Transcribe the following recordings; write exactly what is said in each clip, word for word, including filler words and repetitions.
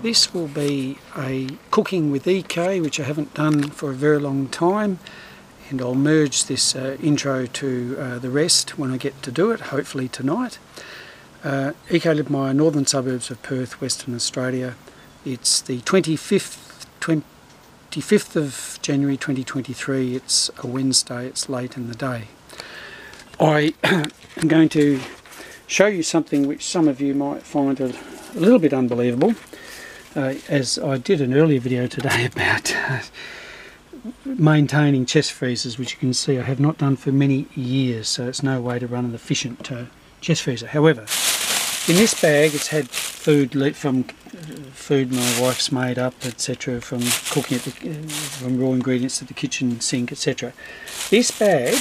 This will be a cooking with E K, which I haven't done for a very long time, and I'll merge this uh, intro to uh, the rest when I get to do it, hopefully tonight. Uh, E K Lippmeyer, northern suburbs of Perth, Western Australia. It's the twenty-fifth, twenty-fifth of January twenty twenty-three. It's a Wednesday, it's late in the day. I am going to show you something which some of you might find a, a little bit unbelievable. Uh, as I did an earlier video today about uh, maintaining chest freezers, which you can see I have not done for many years, so it's no way to run an efficient uh, chest freezer. However, in this bag it's had food from uh, food my wife's made up, et cetera, from cooking at the, uh, from raw ingredients at the kitchen sink, et cetera. This bag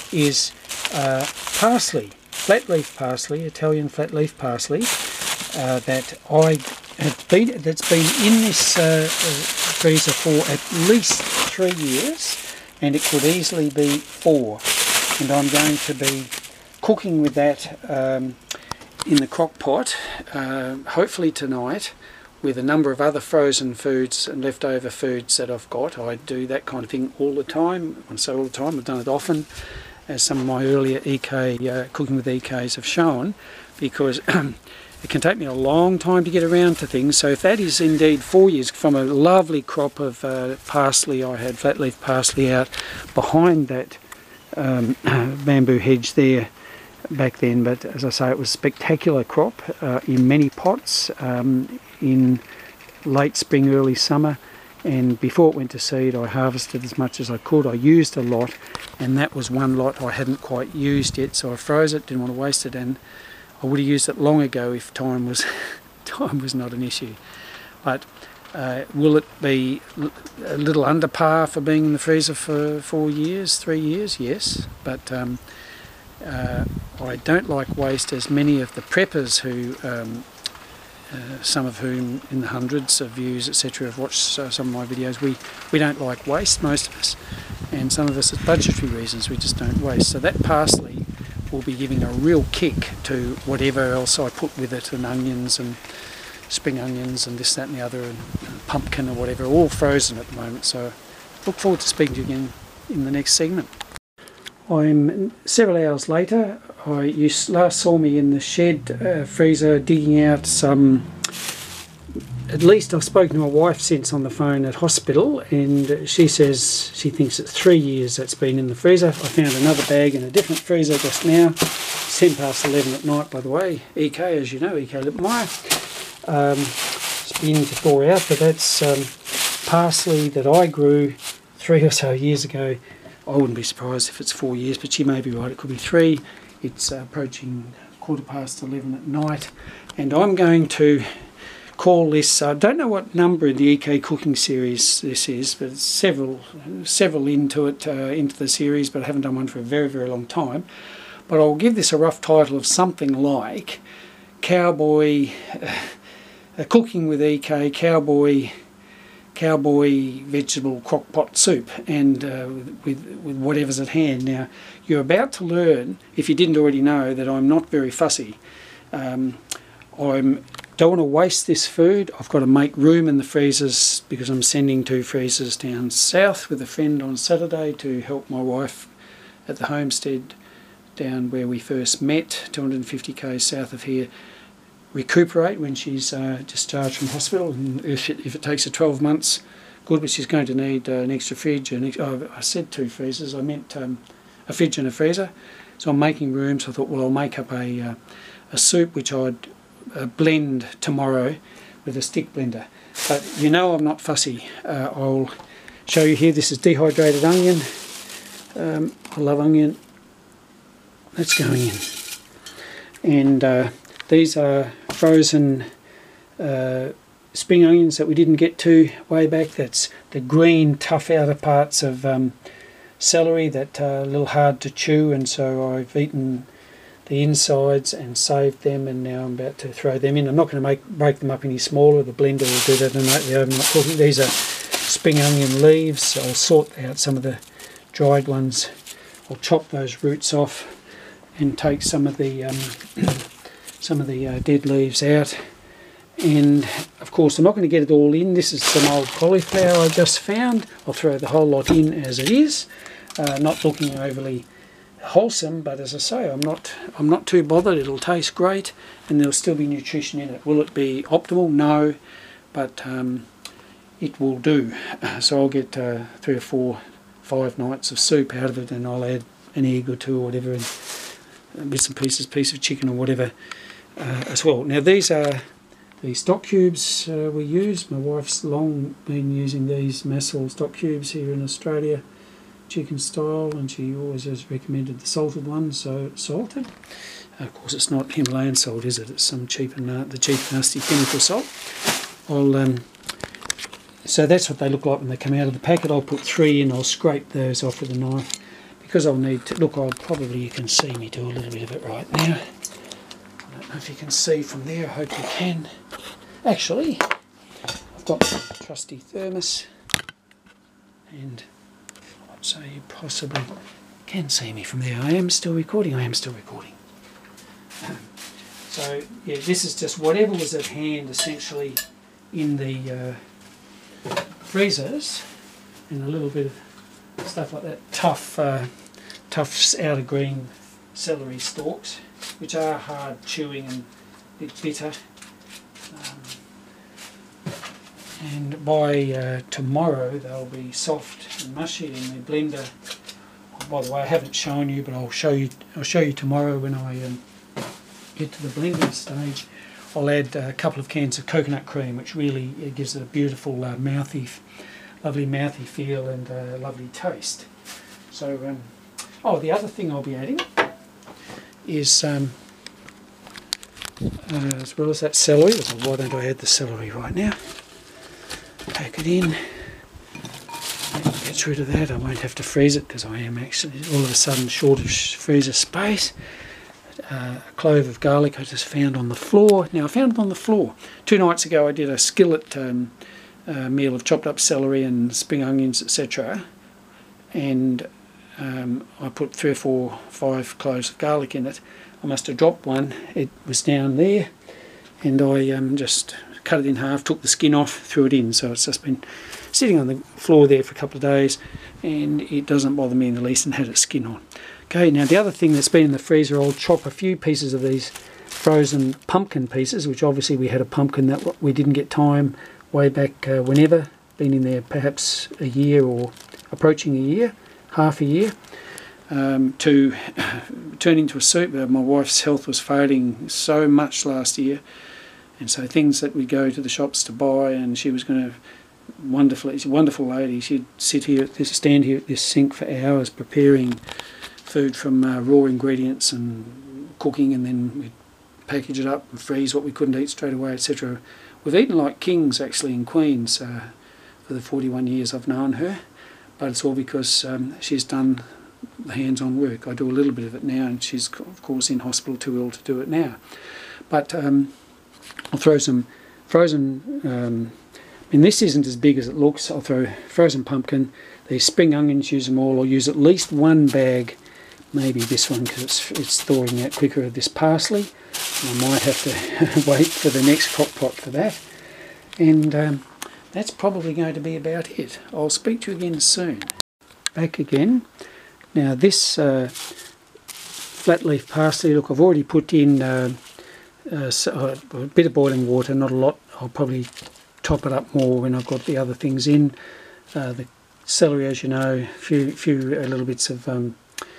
is uh, parsley, flat leaf parsley, Italian flat leaf parsley, uh, that I have been, that's been in this uh, uh, freezer for at least three years, and it could easily be four. And I'm going to be cooking with that um, in the crock pot, uh, hopefully tonight, with a number of other frozen foods and leftover foods that I've got. I do that kind of thing all the time. I say all the time, I've done it often, as some of my earlier E K uh, cooking with E Ks have shown, because it can take me a long time to get around to things. So if that is indeed four years from a lovely crop of uh, parsley, I had flat leaf parsley out behind that um, bamboo hedge there back then, but as I say, it was a spectacular crop uh, in many pots um, in late spring, early summer, and before it went to seed I harvested as much as I could. I used a lot, and that was one lot I hadn't quite used yet, so I froze it, didn't want to waste it, and I would have used it long ago if time was time was not an issue. But uh, will it be a little under par for being in the freezer for four years, three years? Yes, but um, uh, I don't like waste, as many of the preppers who, um, uh, some of whom in the hundreds of views, et cetera, have watched uh, some of my videos. We we don't like waste, most of us, and some of us, it's budgetary reasons, we just don't waste. So that parsley will be giving a real kick to whatever else I put with it, and onions and spring onions and this, that and the other, and, and pumpkin or whatever, all frozen at the moment. So look forward to speaking to you again in the next segment. I'm several hours later. I, you last saw me in the shed uh, freezer digging out some, at least I've spoken to my wife since on the phone at hospital, and she says she thinks it's three years that's been in the freezer. I found another bag in a different freezer just now. It's ten past eleven at night, by the way. E K, as you know, E K Lippmeyer. Um, it's beginning to thaw out, but that's um, parsley that I grew three or so years ago. I wouldn't be surprised if it's four years, but she may be right, it could be three. It's uh, approaching quarter past eleven at night, and I'm going to call this, I uh, don't know what number in the E K cooking series this is, but it's several several into it, uh, into the series, but I haven't done one for a very, very long time. But I'll give this a rough title of something like Cowboy, uh, Cooking with E K, Cowboy Cowboy Vegetable Crockpot Soup, and uh, with, with whatever's at hand. Now, you're about to learn, if you didn't already know, that I'm not very fussy. Um, I'm don't want to waste this food. I've got to make room in the freezers because I'm sending two freezers down south with a friend on Saturday to help my wife at the homestead down where we first met, two hundred fifty k's south of here, recuperate when she's uh, discharged from hospital. And if it, if it takes her twelve months, good, but she's going to need uh, an extra fridge. And ex oh, I said two freezers, I meant um, a fridge and a freezer. So I'm making room, so I thought, well, I'll make up a, uh, a soup which I'd Uh, blend tomorrow with a stick blender. But you know I'm not fussy. Uh, I'll show you here. This is dehydrated onion. Um, I love onion. That's going in. And uh, these are frozen uh, spring onions that we didn't get to way back. That's the green, tough outer parts of um, celery that are a little hard to chew, and so I've eaten the insides and saved them, and now I'm about to throw them in. I'm not going to make break them up any smaller. The blender will do that tonight, the overnight cooking. These are spring onion leaves. I'll sort out some of the dried ones. I'll chop those roots off and take some of the um, some of the uh, dead leaves out, And of course I'm not going to get it all in. This is some old cauliflower I just found. I'll throw the whole lot in as it is. Uh, not looking overly wholesome, but as I say, I'm not I'm not too bothered. It'll taste great and there'll still be nutrition in it. Will it be optimal? No, but um, it will do. So I'll get uh, three or four, five nights of soup out of it, and I'll add an egg or two or whatever, and bits and pieces, piece of chicken or whatever uh, as well. Now these are the stock cubes uh, we use. My wife's long been using these Massol stock cubes here in Australia, chicken style, and she always has recommended the salted one, so it's salted. Uh, of course it's not Himalayan salt, is it? It's some cheap and uh, the cheap nasty chemical salt. I'll um, so that's what they look like when they come out of the packet. I'll put three in. I'll scrape those off with a knife because I'll need to look. I'll probably, you can see me do a little bit of it right now. I don't know if you can see from there. I hope you can. Actually, I've got my trusty thermos, and I'd say you possibly can see me from there. I am still recording. I am still recording. Um, so yeah, this is just whatever was at hand, essentially, in the uh, freezers, and a little bit of stuff like that. Tough, uh, tough outer green celery stalks, which are hard chewing and a bit bitter. Um, and by uh, tomorrow they'll be soft and mushy in the blender. By the way, I haven't shown you, but I'll show you. I'll show you tomorrow when I um, get to the blending stage. I'll add a couple of cans of coconut cream, which really uh, gives it a beautiful, uh, mouthy, lovely mouthy feel and uh, lovely taste. So, um, oh, the other thing I'll be adding is. Um, Uh, as well as that celery. Why don't I add the celery right now? Pack it in. Get rid of that. I won't have to freeze it because I am actually all of a sudden short of freezer space. Uh, a clove of garlic I just found on the floor. Now I found it on the floor. Two nights ago I did a skillet um, uh, meal of chopped up celery and spring onions, et cetera. And um, I put three or four, five cloves of garlic in it. I must have dropped one. It was down there, and I um, just cut it in half, took the skin off, threw it in. So it's just been sitting on the floor there for a couple of days, and it doesn't bother me in the least and had its skin on. Okay, now the other thing that's been in the freezer, I'll chop a few pieces of these frozen pumpkin pieces, which obviously we had a pumpkin that we didn't get time way back uh, whenever, been in there perhaps a year or approaching a year, half a year. Um, to turn into a soup. Uh, my wife's health was failing so much last year, and so things that we go to the shops to buy, and she was going to wonderfully, she's a wonderful lady. She'd sit here at this, stand here at this sink for hours preparing food from uh, raw ingredients and cooking, and then we'd package it up and freeze what we couldn't eat straight away, et cetera. We've eaten like kings actually and queens uh, for the forty-one years I've known her, but it's all because um, she's done the hands-on work. I do a little bit of it now, and she's of course in hospital, too ill to do it now. But um, I'll throw some frozen, um, I mean this isn't as big as it looks. I'll throw frozen pumpkin, these spring onions, use them all. I'll use at least one bag, maybe this one because it's, it's thawing out quicker, of this parsley. I might have to wait for the next crock pot for that. And um, that's probably going to be about it. I'll speak to you again soon. Back again. Now this uh, flat leaf parsley, look, I've already put in uh, uh, a bit of boiling water, not a lot. I'll probably top it up more when I've got the other things in. Uh, the celery, as you know, a few, few uh, little bits of um,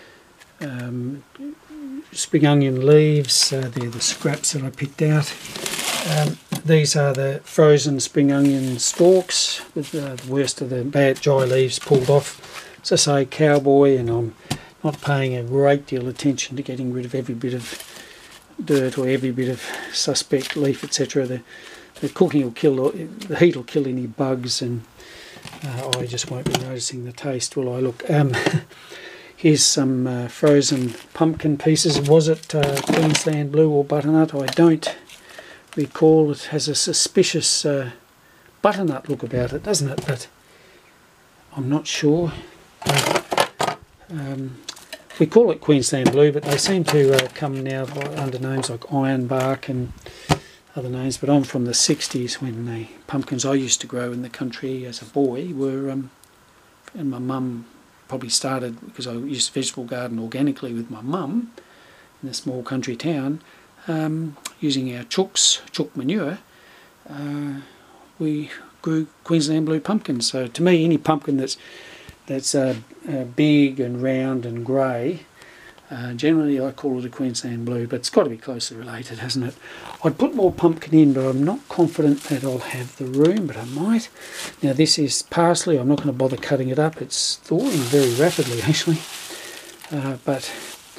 um, spring onion leaves. Uh, they're the scraps that I picked out. Um, these are the frozen spring onion stalks with uh, the worst of the bad dry leaves pulled off. As I say, cowboy, and I'm not paying a great deal of attention to getting rid of every bit of dirt or every bit of suspect leaf, et cetera. The, the cooking will kill, the heat will kill any bugs, and uh, I just won't be noticing the taste, will I? Look, um, here's some uh, frozen pumpkin pieces. Was it uh, Queensland blue or butternut? I don't recall. It has a suspicious uh, butternut look about it, doesn't it? But I'm not sure. Um, we call it Queensland blue, but they seem to uh, come now under names like ironbark and other names, but I'm from the sixties when the pumpkins I used to grow in the country as a boy were, um, and my mum probably started, because I used to vegetable garden organically with my mum in a small country town, um, using our chooks, chook manure, uh, we grew Queensland blue pumpkins. So to me, any pumpkin that's that's uh, uh, big and round and grey, uh, generally I call it a Queensland blue, but it's got to be closely related, hasn't it? I'd put more pumpkin in, but I'm not confident that I'll have the room, but I might. Now this is parsley. I'm not going to bother cutting it up. It's thawing very rapidly actually, uh, but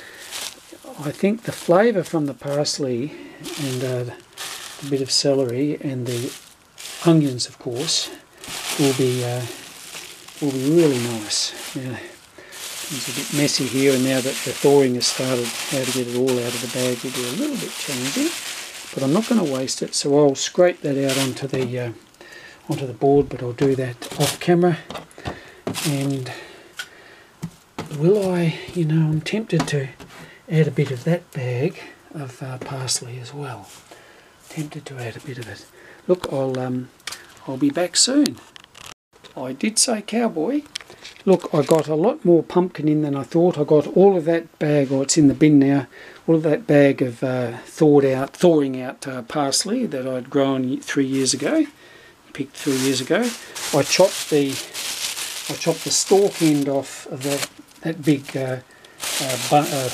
I think the flavour from the parsley and uh, a bit of celery and the onions, of course, will be uh, will be really nice. Now, it's a bit messy here, and now that the thawing has started, how to get it all out of the bag will be a little bit challenging. But I'm not going to waste it, so I'll scrape that out onto the uh, onto the board. But I'll do that off camera. And will I? You know, I'm tempted to add a bit of that bag of uh, parsley as well. Tempted to add a bit of it. Look, I'll um, I'll be back soon. I did say cowboy. Look, I got a lot more pumpkin in than I thought. I got all of that bag, or it's in the bin now, all of that bag of uh, thawed out, thawing out uh, parsley that I'd grown three years ago, picked three years ago. I chopped the, I chopped the stalk end off of that that big, uh, uh, bun, uh,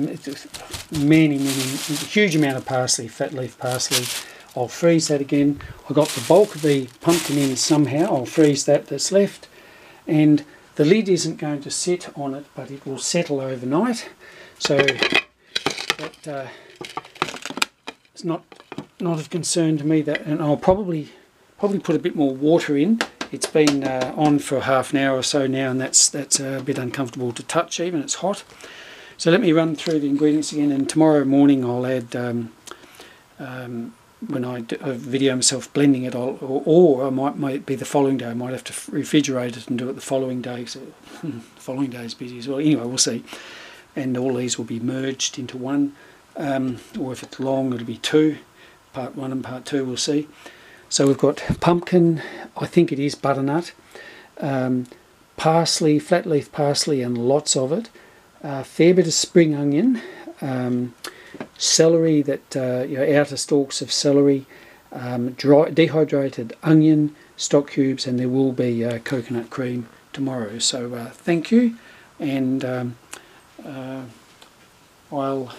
many, many, huge amount of parsley, fat leaf parsley. I'll freeze that again. I got the bulk of the pumpkin in somehow. I'll freeze that that's left, and the lid isn't going to sit on it, but it will settle overnight. So that uh, it's not not of concern to me. That, and I'll probably probably put a bit more water in. It's been uh, on for half an hour or so now, and that's that's a bit uncomfortable to touch. Even it's hot. So let me run through the ingredients again, and tomorrow morning I'll add. Um, um, when I do, uh, video myself blending it, I'll, or, or I might, might be the following day. I might have to refrigerate it and do it the following day. So the following day is busy as well. Anyway, we'll see. And all these will be merged into one, um, or if it's long, it'll be two. Part one and part two, we'll see. So we've got pumpkin. I think it is butternut, um, parsley, flat leaf parsley, and lots of it. A fair bit of spring onion. Um, celery, that uh, you know, outer stalks of celery, um, dry, dehydrated onion, stock cubes, and there will be uh, coconut cream tomorrow. So uh, thank you, and um, uh, I'll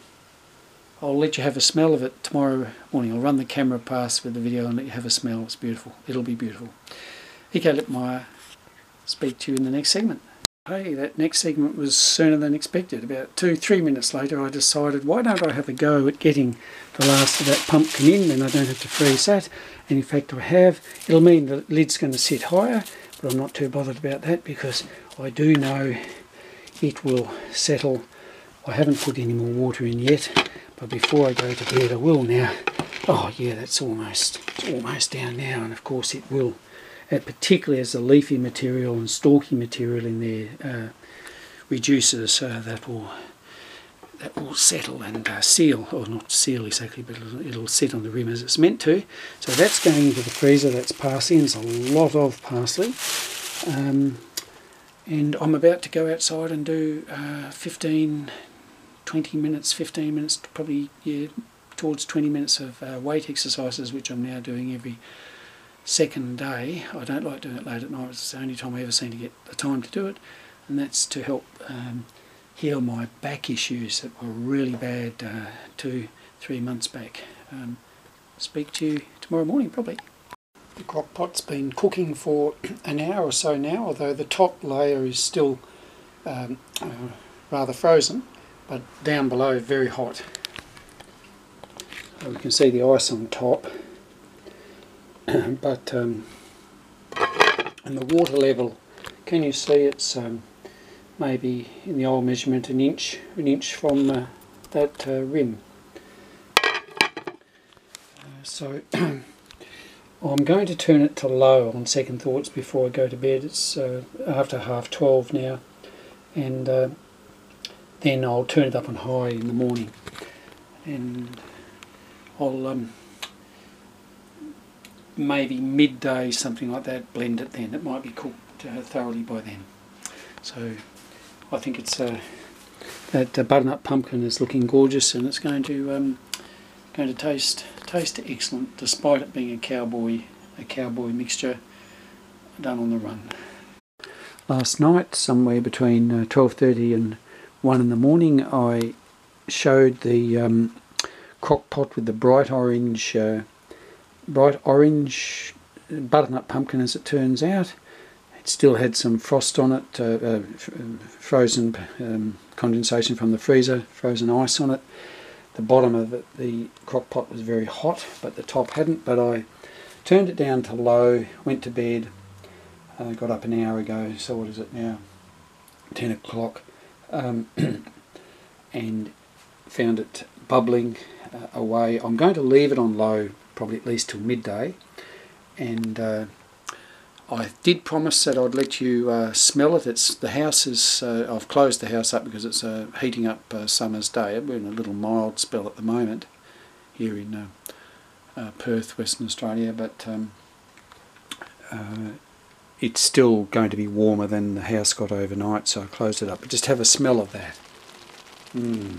I'll let you have a smell of it tomorrow morning. I'll run the camera past with the video and let you have a smell. It's beautiful. It'll be beautiful. Ike Lipmeyer, speak to you in the next segment. Hey, that next segment was sooner than expected. About two, three minutes later I decided, why don't I have a go at getting the last of that pumpkin in, then I don't have to freeze that. And in fact I have. It'll mean the lid's going to sit higher, but I'm not too bothered about that because I do know it will settle. I haven't put any more water in yet, but before I go to bed I will now. Oh yeah, that's almost, it's almost down now, and of course it will. Uh, particularly as the leafy material and stalky material in there uh, reduces, uh, that will that will settle and uh, seal, or not seal exactly, but it'll, it'll sit on the rim as it's meant to. So that's going into the freezer. That's parsley, and there's a lot of parsley. Um, and I'm about to go outside and do uh, fifteen, twenty minutes, fifteen minutes, probably yeah, towards twenty minutes of uh, weight exercises, which I'm now doing every second day. I don't like doing it late at night. It's the only time I ever seem to get the time to do it, and that's to help um, heal my back issues that were really bad uh, two, three months back. Um, speak to you tomorrow morning probably. The crock pot's been cooking for an hour or so now, although the top layer is still um, uh, rather frozen, but down below very hot. So we can see the ice on top. But um, and the water level, can you see it's um, maybe in the old measurement an inch, an inch from uh, that uh, rim. Uh, so I'm going to turn it to low on second thoughts before I go to bed. It's uh, after half twelve now, and uh, then I'll turn it up on high in the morning, and I'll um, maybe midday, something like that, blend it then. It might be cooked uh, thoroughly by then. So I think it's uh, that uh, butternut pumpkin is looking gorgeous, and it's going to um, going to taste taste excellent, despite it being a cowboy a cowboy mixture done on the run. Last night, somewhere between uh, twelve thirty and one in the morning, I showed the um, crock pot with the bright orange, uh, bright orange butternut pumpkin. As it turns out, it still had some frost on it, uh, uh, frozen um, condensation from the freezer, frozen ice on it. The bottom of it, the crock pot was very hot, but the top hadn't. But I turned it down to low, went to bed. I got up an hour ago, so what is it now? ten o'clock, um, and found it bubbling uh, away. I'm going to leave it on low, probably at least till midday, and uh, I did promise that I'd let you uh, smell it. It's the house is. Uh, I've closed the house up because it's a heating up uh, summer's day. We're in a little mild spell at the moment here in uh, uh, Perth, Western Australia, but um, uh, it's still going to be warmer than the house got overnight, so I closed it up. But just have a smell of that. Mm.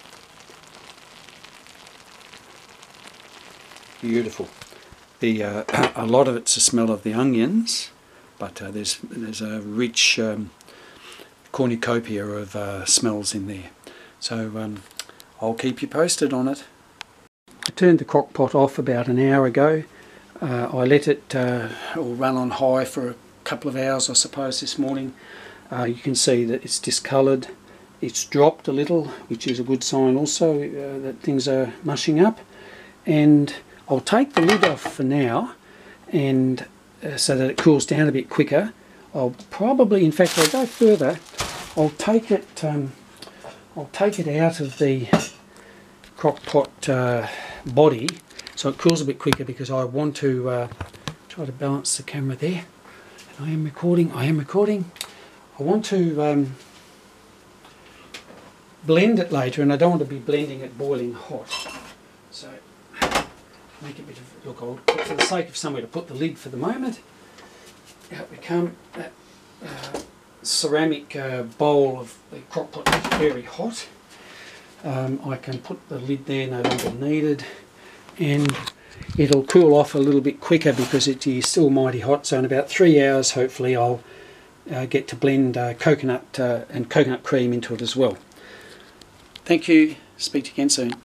Beautiful. The uh, a lot of it's a smell of the onions, but uh, there's there's a rich um, cornucopia of uh, smells in there. So um, I'll keep you posted on it. I turned the crock pot off about an hour ago. Uh, I let it uh, all run on high for a couple of hours, I suppose, this morning. Uh, you can see that it's discoloured. It's dropped a little, which is a good sign also uh, that things are mushing up. And I'll take the lid off for now, and uh, so that it cools down a bit quicker. I'll probably, in fact, I'll go further. I'll take it. Um, I'll take it out of the crock pot uh, body, so it cools a bit quicker, because I want to uh, try to balance the camera there. And I am recording. I am recording. I want to um, blend it later, and I don't want to be blending it boiling hot. So make a bit of look. I'll, for the sake of somewhere to put the lid for the moment. Out we come. That uh, ceramic uh, bowl of the crock pot is very hot. Um, I can put the lid there, no longer needed, and it'll cool off a little bit quicker because it is still mighty hot. So in about three hours, hopefully, I'll uh, get to blend uh, coconut uh, and coconut cream into it as well. Thank you. Speak to you again soon.